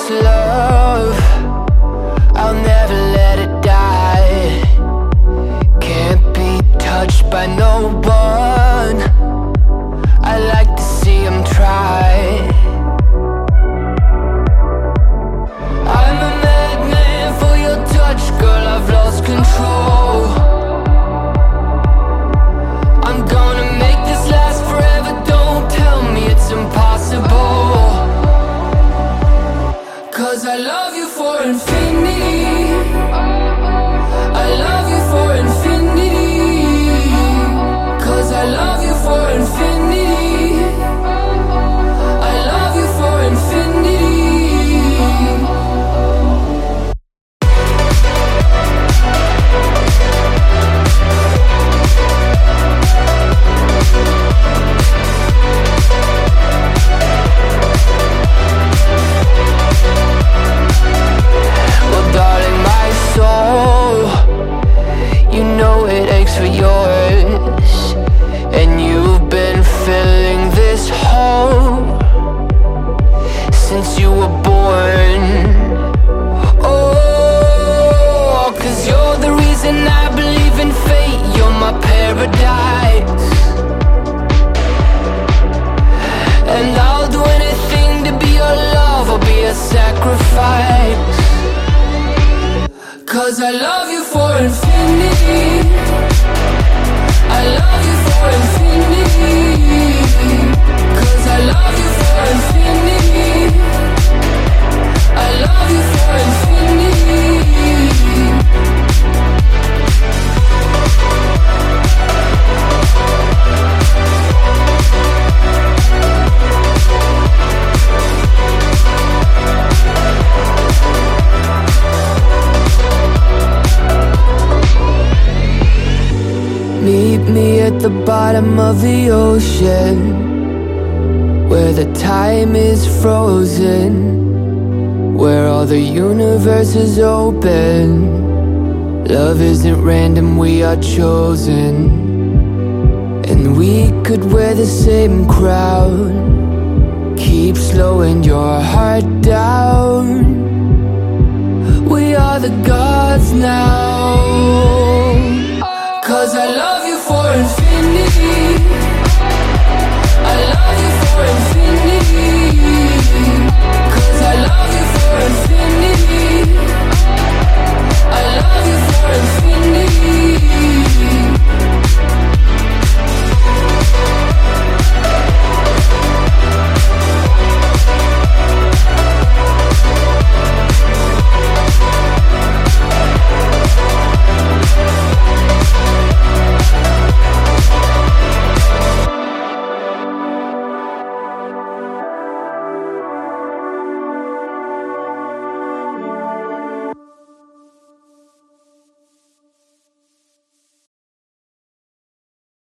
this love, I'll never let it die. Can't be touched by no one. I like to see him try. I'm a madman for your touch, girl, I've lost control. I'm gonna make this last forever, don't tell me it's impossible. 'Cause I love you for infinity. I love you for infinity. 'Cause I love you for infinity. I love you for infinity. Well, darling, my soul, you know it aches for yours, and you've been filling this hole since you were born. Oh, 'cause you're the reason I believe in fate. You're my paradise, and I'll do anything to be your love or be a sacrifice. 'Cause I love you for infinity. I love you for infinity. 'Cause I love you for infinity. I love you for infinity. Meet me at the bottom of the ocean, where the time is frozen, where all the universe is open. Love isn't random, we are chosen. And we could wear the same crown. Keep slowing your heart down. We are the gods now. 'Cause I love you for infinity. I love you for infinity. 'Cause I love you for infinity. I love you for infinity.